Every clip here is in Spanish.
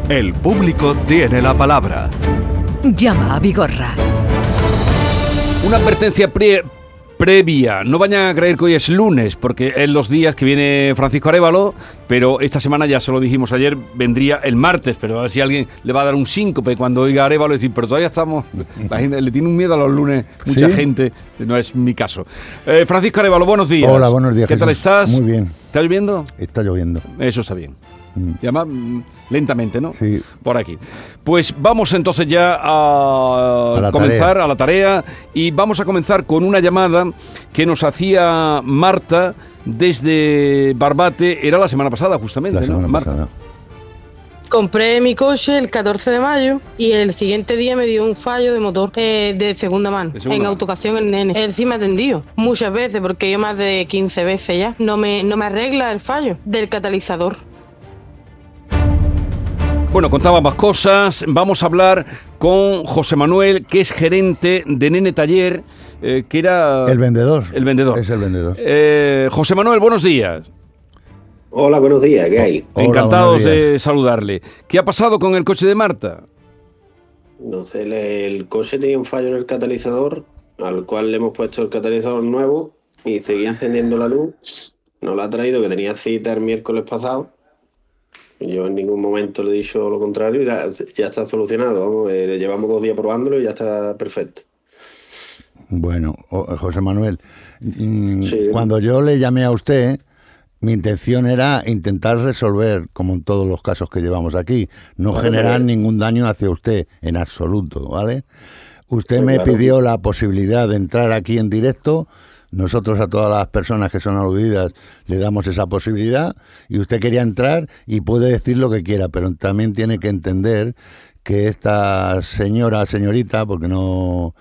El público tiene la palabra. Llama a Vigorra. Una advertencia previa. No vayan a creer que hoy es lunes, porque es los días que viene Francisco Arévalo, pero esta semana, ya se lo dijimos ayer, vendría el martes, pero a ver si alguien le va a dar un síncope cuando oiga Arévalo y decir, pero todavía estamos... La gente le tiene un miedo a los lunes, mucha ¿Sí? gente, no es mi caso. Francisco Arévalo, buenos días. Hola, buenos días. ¿Qué tal estás? Muy bien. ¿Está lloviendo? Está lloviendo. Eso está bien. Y además, lentamente, ¿no? Sí. Por aquí. Pues vamos entonces ya a comenzar tarea. a la tarea, y vamos a comenzar con una llamada que nos hacía Marta desde Barbate. Era la semana pasada, justamente, La semana ¿no, Marta? pasada. Compré mi coche el 14 de mayo y el siguiente día me dio un fallo de motor de segunda mano. De segunda En mano. Autocación El Nene. Él sí me ha atendido muchas veces, porque yo más de 15 veces ya. No me arregla el fallo del catalizador. Bueno, contaba más cosas. Vamos a hablar con José Manuel, que es gerente de Nene Taller, que era... El vendedor. El vendedor. Es el vendedor. José Manuel, buenos días. Hola, buenos días, ¿qué hay? Hola, Encantados buenos días. de saludarle. ¿Qué ha pasado con el coche de Marta? No sé, el coche tenía un fallo en el catalizador, al cual le hemos puesto el catalizador nuevo y seguía encendiendo la luz. Nos la ha traído, que tenía cita el miércoles pasado. Y yo en ningún momento le he dicho lo contrario y ya está solucionado. Vamos, llevamos 2 días probándolo y ya está perfecto. Bueno, José Manuel, Sí. cuando yo le llamé a usted, mi intención era intentar resolver, como en todos los casos que llevamos aquí, no Vale, generar vale. ningún daño hacia usted, en absoluto, ¿vale? Usted Sí, me claro. pidió la posibilidad de entrar aquí en directo. Nosotros a todas las personas que son aludidas le damos esa posibilidad, y usted quería entrar y puede decir lo que quiera, pero también tiene que entender que esta señorita, porque no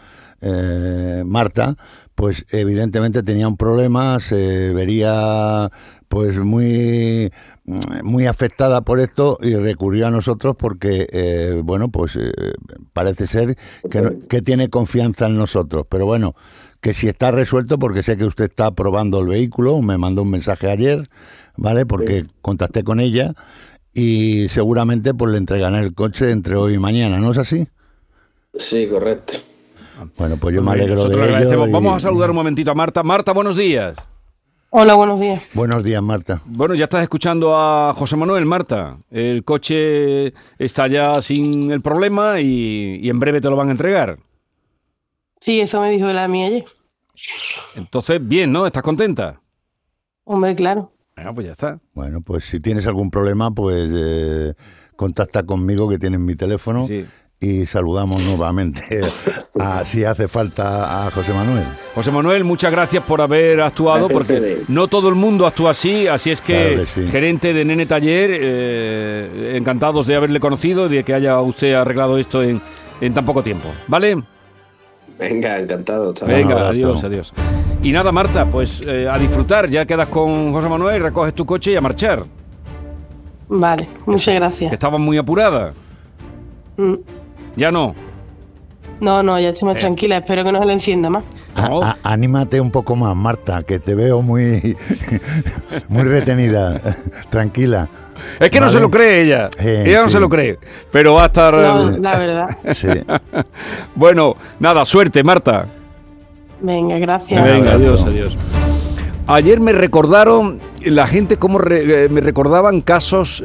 Marta, pues evidentemente tenía un problema, se vería pues muy afectada por esto y recurrió a nosotros porque parece ser que tiene confianza en nosotros, pero bueno, que si está resuelto, porque sé que usted está probando el vehículo, me mandó un mensaje ayer, ¿vale? Porque contacté con ella y seguramente pues le entregarán el coche entre hoy y mañana, ¿no es así? Sí, correcto. Bueno, pues yo me Muy bien, alegro nosotros de le agradecemos. ello. Vamos a saludar un momentito a Marta. Marta, buenos días. Hola, buenos días. Buenos días, Marta. Bueno, ya estás escuchando a José Manuel, Marta. El coche está ya sin el problema y en breve te lo van a entregar. Sí, eso me dijo la mía ayer. Entonces, bien, ¿no? ¿Estás contenta? Hombre, claro. Bueno, pues ya está. Bueno, pues si tienes algún problema, pues contacta conmigo, que tienes mi teléfono, Sí. y saludamos nuevamente si hace falta a José Manuel. José Manuel, muchas gracias por haber actuado, Gracias a porque ustedes. no todo el mundo actúa así es que, Claro que sí. gerente de Nene Taller, encantados de haberle conocido y de que haya usted arreglado esto en tan poco tiempo, ¿vale? Venga, encantado. Hasta Un Venga, abrazo. adiós, adiós. Y nada, Marta, pues a disfrutar, ya quedas con José Manuel, recoges tu coche y a marchar, Vale, muchas que gracias. estabas muy apurada. Mm. Ya no. No, ya estoy más tranquila. Espero que no se le encienda más. No. Anímate un poco más, Marta, que te veo muy muy retenida. Tranquila. Es que no ¿Vale? se lo cree ella. Ella no sí. se lo cree. Pero va a estar... No, la verdad. Sí. Bueno, nada, suerte, Marta. Venga, gracias. Un Venga, abrazo. adiós. Ayer me recordaron, la gente como me recordaban casos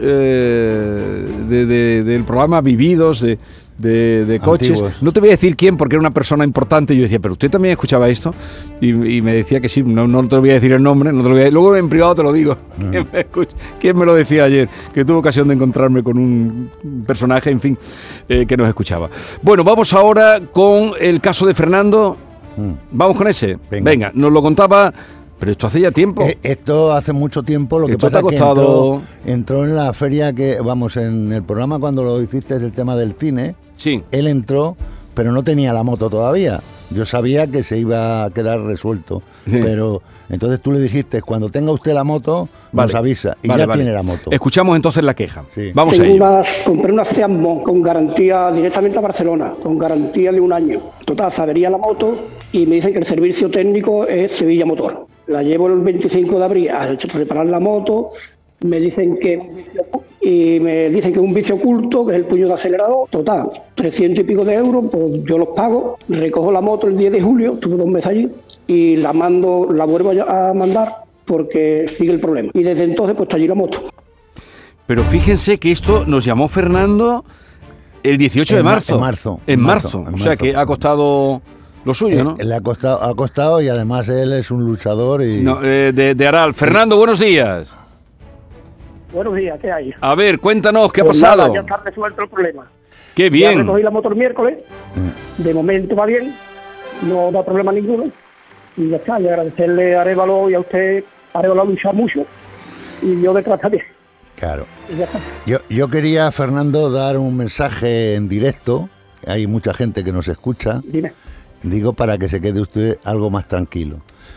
del programa Vividos, de coches. Antiguos. No te voy a decir quién, porque era una persona importante. Yo decía, pero usted también escuchaba esto. Y me decía que sí, no te voy a decir el nombre, no te lo voy a... Luego en privado te lo digo. ¿Quién me lo decía ayer? Que tuve ocasión de encontrarme con un personaje, en fin, que nos escuchaba. Bueno, vamos ahora con el caso de Fernando. Vamos con ese. Venga. Nos lo contaba, pero esto hace ya tiempo. Esto hace mucho tiempo, lo que Esto te pasa ha es que costado- entró en la feria en el programa cuando lo hiciste del tema del cine. Sí. Él entró, pero no tenía la moto todavía. Yo sabía que se iba a quedar resuelto, Sí. pero entonces tú le dijiste, cuando tenga usted la moto, nos avisa, y Vale, ya vale. tiene la moto. Escuchamos entonces la queja. Sí. Vamos a ello. Compré una Seat Mó con garantía directamente a Barcelona, con garantía de 1 año. Total, se avería la moto y me dicen que el servicio técnico es Sevilla Motor. La llevo el 25 de abril a reparar la moto, me dicen que y me dicen que es un vicio oculto, que es el puño de acelerador. Total, 300 y pico de euros, pues yo los pago, recojo la moto el 10 de julio, estuve 2 meses allí, y la vuelvo a mandar porque sigue el problema. Y desde entonces pues está allí la moto. Pero fíjense que esto nos llamó Fernando el 18 de marzo. En marzo. O sea que ha costado lo suyo, ¿no? Le ha costado y además él es un luchador y... No, de Aral. Fernando, buenos días. Buenos días, ¿qué hay? A ver, cuéntanos, ¿qué ha Pues pasado? nada, ya está resuelto el problema. ¡Qué Ya bien! recogí la moto el miércoles, de momento va bien, no da problema ninguno, y ya está, y agradecerle a Arévalo y a usted. Arévalo ha luchado mucho, y yo me trata bien. Claro. Y ya está. Yo quería, Fernando, dar un mensaje en directo, hay mucha gente que nos escucha, Dime. digo para que se quede usted algo más tranquilo.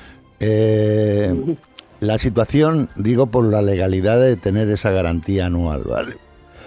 La situación, digo, por la legalidad de tener esa garantía anual, ¿vale?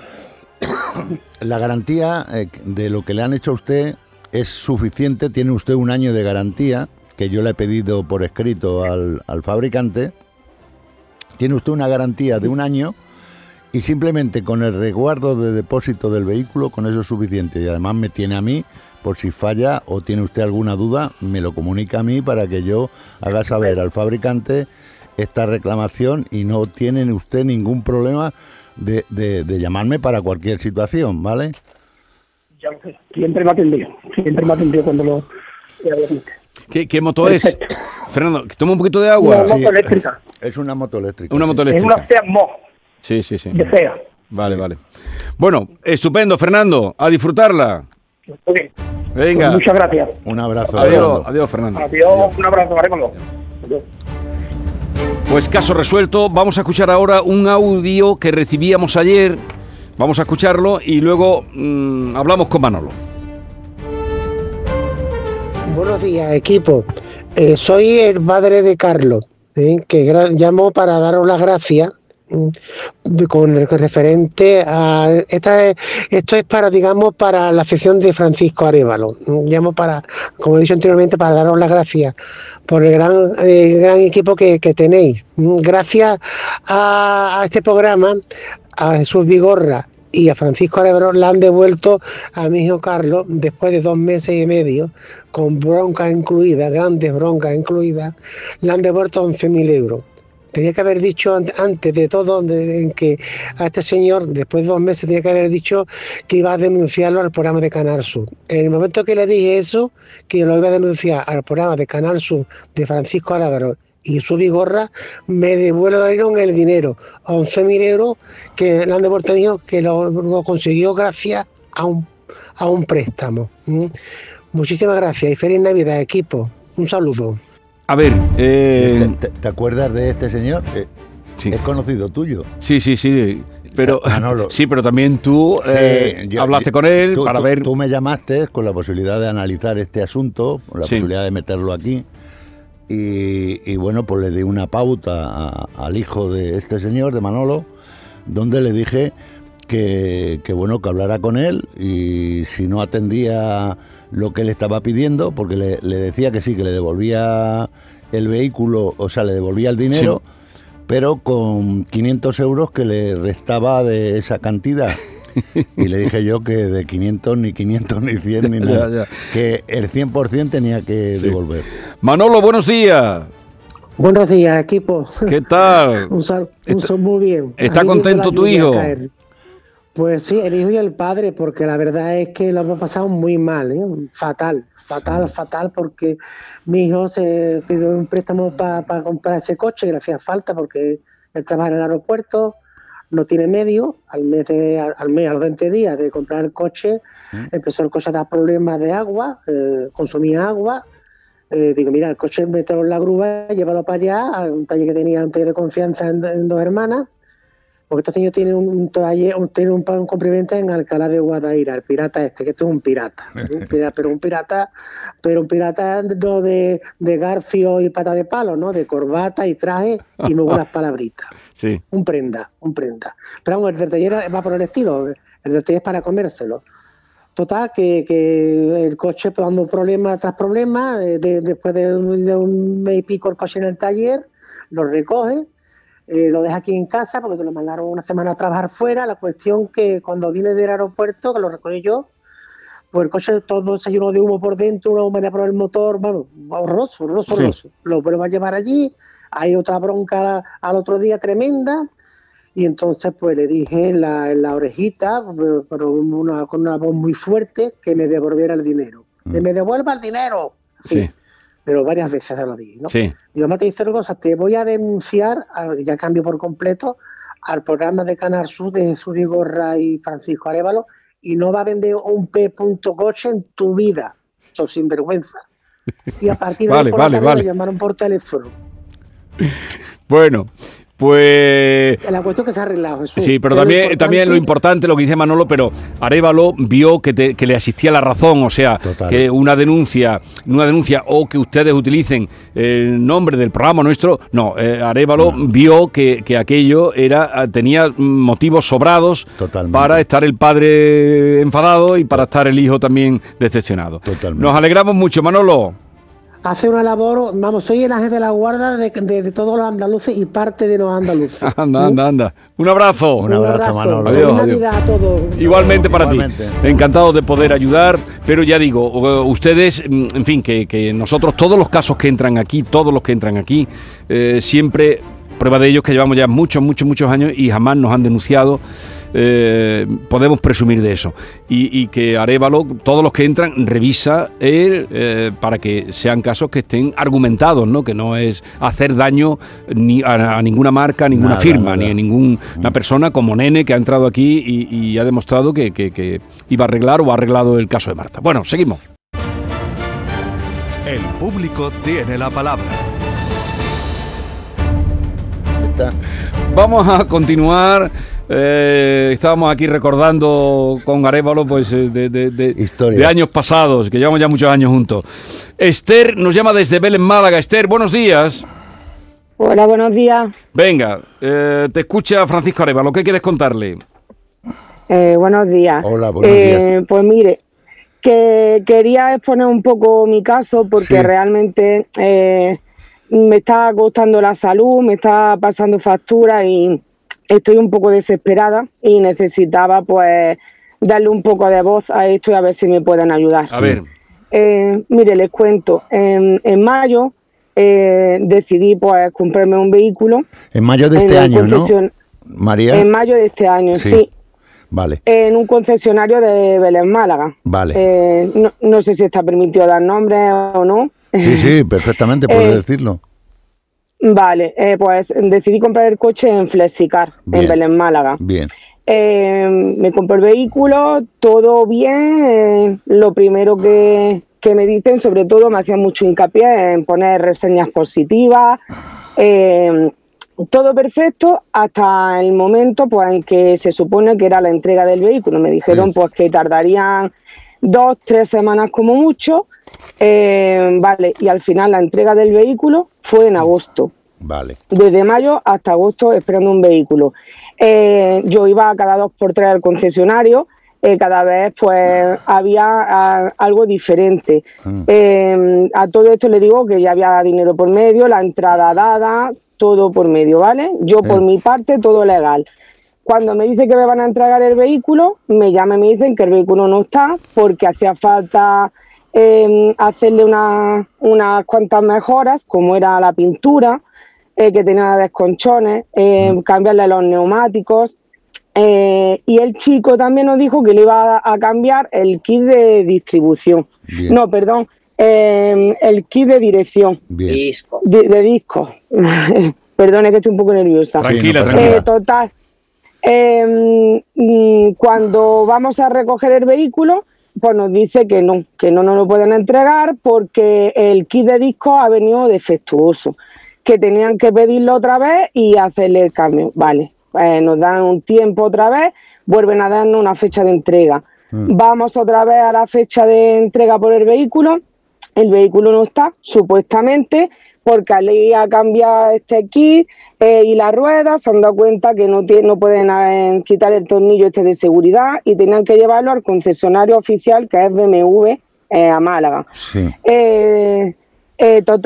La garantía de lo que le han hecho a usted es suficiente, tiene usted un año de garantía, que yo le he pedido por escrito al fabricante, tiene usted una garantía de un año y simplemente con el resguardo de depósito del vehículo, con eso es suficiente. Y además me tiene a mí, por si falla o tiene usted alguna duda, me lo comunica a mí para que yo haga saber al fabricante esta reclamación y no tiene usted ningún problema de llamarme para cualquier situación, ¿vale? Ya lo sé. Siempre me ha atendido cuando lo... ¿Qué moto es? Fernando, toma un poquito de agua. Una moto eléctrica. Es una moto eléctrica. Una moto Es eléctrica. una Seat Mó, Sí. de SEA. Vale. Bueno, estupendo, Fernando. A disfrutarla. Ok. Venga. Pues muchas gracias. Un abrazo. Adiós, Fernando. Adiós, un abrazo, Arévalo. Adiós. Pues caso resuelto. Vamos a escuchar ahora un audio que recibíamos ayer. Vamos a escucharlo y luego hablamos con Manolo. Buenos días, equipo. Soy el padre de Carlos, que llamo para daros las gracias con el referente a... Esto es para, digamos, para la sección de Francisco Arévalo. Llamo para, como he dicho anteriormente, para daros las gracias por el gran equipo que tenéis. Gracias a este programa, a Jesús Vigorra y a Francisco Arévalo le han devuelto a mi hijo Carlos, después de 2 meses y medio, con broncas incluidas, grandes broncas incluidas, le han devuelto 11.000 euros. Tenía que haber dicho antes de todo que a este señor, después de 2 meses, tenía que haber dicho que iba a denunciarlo al programa de Canal Sur. En el momento que le dije eso, que lo iba a denunciar al programa de Canal Sur de Francisco Arévalo y su Vigorra, me devuelven el dinero, 11.000 euros que le han devuelto a mi hijo, que lo consiguió gracias a un préstamo. Muchísimas gracias y feliz Navidad, equipo. Un saludo. A ver, ¿Te acuerdas de este señor? Sí. Es conocido tuyo. Sí. Pero, Manolo. sí, pero también tú hablaste con él para ver... Tú me llamaste con la posibilidad de analizar este asunto, con la posibilidad de meterlo aquí. Y bueno, pues le di una pauta al hijo de este señor, de Manolo, donde le dije que bueno, que hablara con él y si no atendía lo que él estaba pidiendo, porque le decía que sí, que le devolvía el vehículo, o sea, le devolvía el dinero, pero con 500 euros que le restaba de esa cantidad. Y le dije yo que de 500 ni 100 ni nada, que el 100% tenía que devolver. Manolo, buenos días. Buenos días, equipo. ¿Qué tal? Muy bien. ¿Está Ahí contento viendo tu la lluvia hijo? caer. Pues sí, el hijo y el padre, porque la verdad es que lo hemos pasado muy mal, fatal, porque mi hijo se pidió un préstamo para comprar ese coche que le hacía falta porque él trabaja en el aeropuerto, no tiene medio, a los 20 días de comprar el coche, empezó el coche a dar problemas de agua, consumía agua. Digo, mira, el coche mételo en la grúa, llévalo para allá, a un taller que tenía un taller de confianza en Dos Hermanas, porque este señor tiene un complemento en Alcalá de Guadaira, el pirata este, que esto es un pirata, pero un pirata no de garfio y pata de palo, ¿no? De corbata y traje y luego las palabritas. Sí. Un prenda. Pero vamos, el del taller va por el estilo, el del taller es para comérselo. Total, que el coche pues, dando problema tras problema, después de un mes y pico el coche en el taller, lo recoge, lo deja aquí en casa porque te lo mandaron una semana a trabajar fuera. La cuestión que cuando viene del aeropuerto, que lo recogí yo, pues el coche todo se llenó de humo por dentro, una humedad por el motor, bueno, horroroso. Lo vuelvo a llevar allí, hay otra bronca al otro día tremenda, y entonces pues le dije en la orejita, pero con una voz muy fuerte, que me devolviera el dinero. Que me devuelva el dinero. Sí. Pero varias veces se lo dije, ¿no? Sí. Digo, te dice una cosa, te voy a denunciar, ya cambio por completo, al programa de Canal Sur de Suri Gorra y Francisco Arévalo, y no va a vender un P.coche en tu vida, sos sinvergüenza. Y a partir de ahí por la tarde me llamaron por teléfono. Bueno, pues... La cuestión que se ha arreglado, Jesús. Sí, pero también lo importante, lo que dice Manolo, pero Arévalo vio que le asistía la razón, o sea, total, que una denuncia o que ustedes utilicen el nombre del programa nuestro, no, Arévalo vio que aquello tenía motivos sobrados. Totalmente. Para estar el padre enfadado y para estar el hijo también decepcionado. Totalmente. Nos alegramos mucho, Manolo. Hace una labor, vamos, soy el ángel de la guarda de todos los andaluces y parte de los andaluces. Anda. Un abrazo. Un abrazo, Manolo. Adiós. Navidad a todos. Igualmente para ti. Encantado de poder ayudar, pero ya digo, ustedes, en fin, que nosotros, todos los casos que entran aquí, siempre, prueba de ello es que llevamos ya muchos años y jamás nos han denunciado. Podemos presumir de eso y que Arévalo, todos los que entran, revisa para que sean casos que estén argumentados, ¿no? Que no es hacer daño ni a ninguna marca, a ninguna firma, ni a ninguna persona, como Nene, que ha entrado aquí y ha demostrado que iba a arreglar o ha arreglado el caso de Marta. Bueno, seguimos. El público tiene la palabra. Vamos a continuar. Estábamos aquí recordando con Arévalo pues de años pasados, que llevamos ya muchos años juntos. Esther nos llama desde Vélez, Málaga. Esther, buenos días. Hola, buenos días. Venga, te escucha Francisco Arévalo. ¿Qué quieres contarle? Buenos días. Hola, buenos días. Pues mire, que quería exponer un poco mi caso porque realmente me está costando la salud, me está pasando factura y estoy un poco desesperada y necesitaba pues darle un poco de voz a esto y a ver si me pueden ayudar. A ver. Mire, les cuento. En mayo decidí pues comprarme un vehículo. En mayo de este año, ¿no, María? En mayo de este año, sí. Vale. En un concesionario de Vélez, Málaga. Vale. No sé si está permitido dar nombres o no. Sí, perfectamente, puedes decirlo. Vale, pues decidí comprar el coche en Flexicar, en Vélez, Málaga. Bien. Me compré el vehículo, todo bien. Lo primero que me dicen, sobre todo, me hacían mucho hincapié en poner reseñas positivas. Todo perfecto hasta el momento pues en que se supone que era la entrega del vehículo. Me dijeron pues que tardarían 2-3 semanas como mucho. Vale, y al final la entrega del vehículo fue en agosto. Vale. Desde mayo hasta agosto esperando un vehículo. Yo iba cada 2 por 3 al concesionario, cada vez pues había algo diferente. A todo esto le digo que ya había dinero por medio, la entrada dada, todo por medio, ¿vale? Yo por mi parte todo legal. Cuando me dice que me van a entregar el vehículo, me llaman y me dicen que el vehículo no está porque hacía falta hacerle unas cuantas mejoras, como era la pintura, que tenía desconchones, cambiarle los neumáticos, y el chico también nos dijo que le iba a cambiar el kit de distribución. Bien. No, perdón, el kit de dirección. Bien. De disco. Perdone que estoy un poco nerviosa. Tranquila. Total. Cuando vamos a recoger el vehículo, pues nos dice que no nos lo pueden entregar porque el kit de disco ha venido defectuoso, que tenían que pedirlo otra vez y hacerle el cambio. Vale, nos dan un tiempo otra vez, vuelven a darnos una fecha de entrega. Vamos otra vez a la fecha de entrega por el vehículo no está, supuestamente, porque al ir a cambiar este kit y las ruedas se han dado cuenta que no pueden quitar el tornillo este de seguridad y tenían que llevarlo al concesionario oficial que es BMW a Málaga. Sí. Total,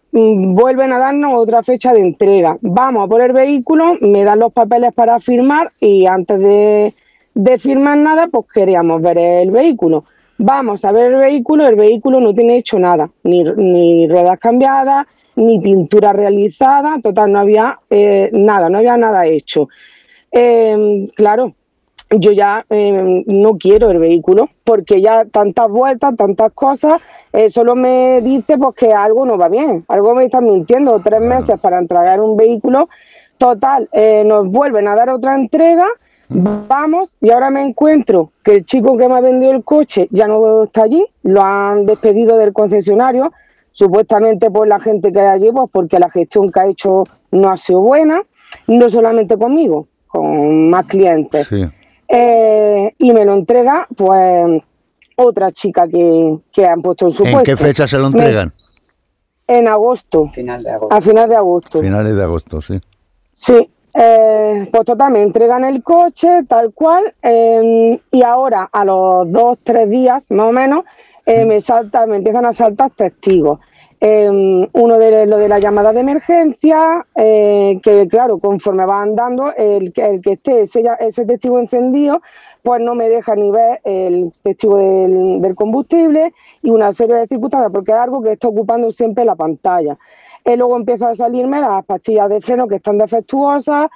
vuelven a darnos otra fecha de entrega. Vamos a por el vehículo, me dan los papeles para firmar y antes de firmar nada, pues queríamos ver el vehículo. Vamos a ver el vehículo no tiene hecho nada, ni ruedas cambiadas, ni pintura realizada, total, no había nada hecho. Claro, yo ya no quiero el vehículo porque ya tantas vueltas, tantas cosas, solo me dice pues que algo no va bien, algo me están mintiendo, 3 meses para entregar un vehículo, total, nos vuelven a dar otra entrega, vamos y ahora me encuentro que el chico que me ha vendido el coche ya no está allí, lo han despedido del concesionario, supuestamente por la gente que hay allí, pues porque la gestión que ha hecho no ha sido buena, no solamente conmigo, con más clientes. Sí. Y me lo entrega pues otra chica que han puesto en su puesto. ¿En qué fecha se lo entregan? En agosto. A final de agosto. Finales de agosto, sí. Sí, pues total, me entregan el coche tal cual y ahora a los 2-3 días más o menos me empiezan a saltar testigos. Uno de lo de la llamada de emergencia, que claro, conforme van dando, el que esté ese testigo encendido, pues no me deja ni ver el testigo del combustible y una serie de circunstancias, porque es algo que está ocupando siempre la pantalla. Luego empiezan a salirme las pastillas de freno que están defectuosas,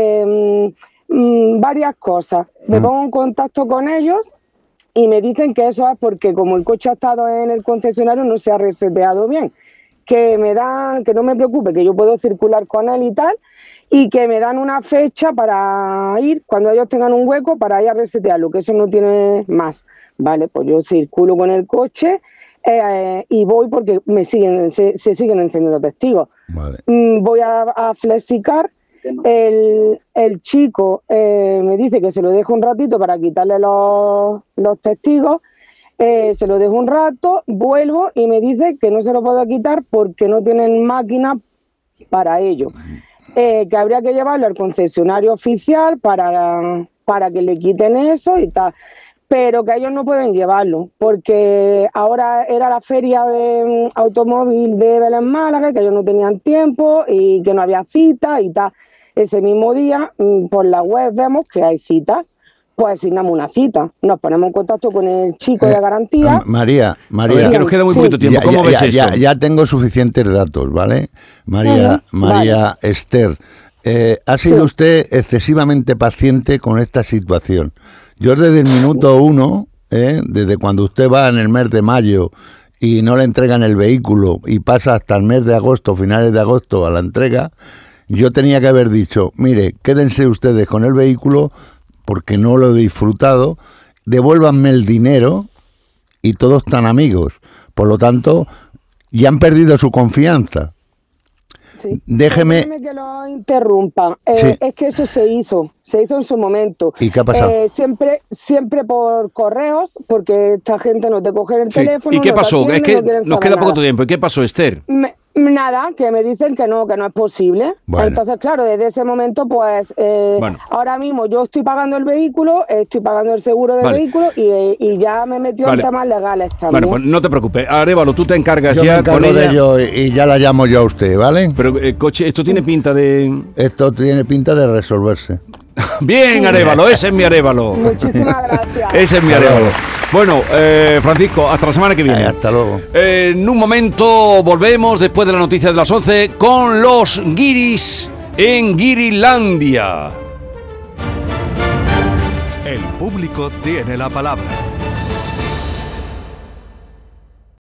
varias cosas. Me pongo en contacto con ellos y me dicen que eso es porque como el coche ha estado en el concesionario no se ha reseteado bien, que no me preocupe, que yo puedo circular con él y tal, y que me dan una fecha para ir, cuando ellos tengan un hueco, para ir a resetearlo, que eso no tiene más. Vale, pues yo circulo con el coche y voy porque se siguen encendiendo testigos. Vale. Voy a Flexicar. El chico me dice que se lo dejo un ratito para quitarle los testigos, se lo dejo un rato, vuelvo y me dice que no se lo puedo quitar porque no tienen máquina para ello, que habría que llevarlo al concesionario oficial para que le quiten eso y tal, pero que ellos no pueden llevarlo porque ahora era la feria de automóvil de Belén Málaga, que ellos no tenían tiempo y que no había cita y tal. Ese mismo día, por la web vemos que hay citas, pues asignamos una cita, nos ponemos en contacto con el chico de garantía. María, que nos queda muy poquito tiempo, ¿cómo ves esto? Ya tengo suficientes datos, ¿vale? María vale. Esther, ha sido usted excesivamente paciente con esta situación. Yo desde el minuto 1, desde cuando usted va en el mes de mayo y no le entregan el vehículo y pasa hasta el mes de agosto, finales de agosto a la entrega, yo tenía que haber dicho, mire, quédense ustedes con el vehículo porque no lo he disfrutado, devuélvanme el dinero y todos están amigos. Por lo tanto, ya han perdido su confianza. Sí. Déjeme que lo interrumpa. Sí. Es que eso se hizo en su momento. ¿Y qué ha pasado? Siempre por correos, porque esta gente no te coge el teléfono. ¿Y qué pasó? Atiende, es que nos queda poco tiempo. ¿Y qué pasó, Esther? Nada, que me dicen que no es posible. Bueno. Entonces, claro, desde ese momento, pues, ahora mismo yo estoy pagando el vehículo, estoy pagando el seguro del vehículo y ya me metió en temas legales también. Bueno, pues no te preocupes. Arévalo, tú te encargas yo ya me encargo con ella. De ello y ya la llamo yo a usted, ¿vale? Pero, coche, esto tiene pinta de... Esto tiene pinta de resolverse. Bien, Arévalo, ese es mi Arévalo. Muchísimas gracias. Ese es mi Arévalo. Bueno, Francisco, hasta la semana que viene. Hasta luego. En un momento volvemos, después de la noticia de las 11, con los guiris en Guirilandia. El público tiene la palabra.